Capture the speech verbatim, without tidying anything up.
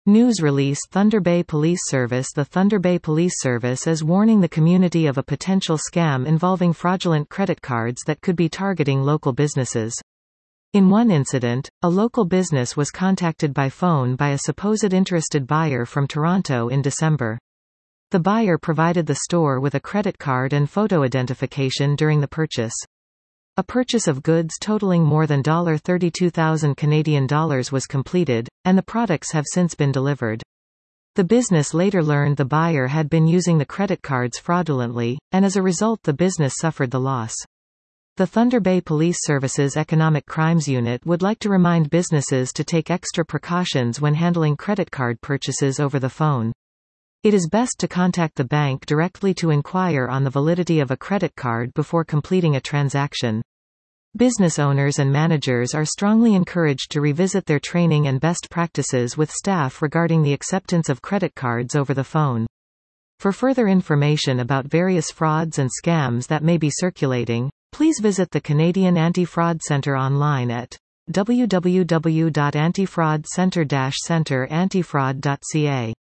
News release Thunder Bay Police Service The Thunder Bay Police Service is warning the community of a potential scam involving fraudulent credit cards that could be targeting local businesses. In one incident, a local business was contacted by phone by a supposed interested buyer from Toronto in December. The buyer provided the store with a credit card and photo identification during the purchase. A purchase of goods totaling more than thirty-two thousand Canadian dollars was completed, and the products have since been delivered. The business later learned the buyer had been using the credit cards fraudulently, and as a result the business suffered the loss. The Thunder Bay Police Service's Economic Crimes Unit would like to remind businesses to take extra precautions when handling credit card purchases over the phone. It is best to contact the bank directly to inquire on the validity of a credit card before completing a transaction. Business owners and managers are strongly encouraged to revisit their training and best practices with staff regarding the acceptance of credit cards over the phone. For further information about various frauds and scams that may be circulating, please visit the Canadian Anti-Fraud Centre online at w w w dot anti fraud centre dash centre antifraud dot c a.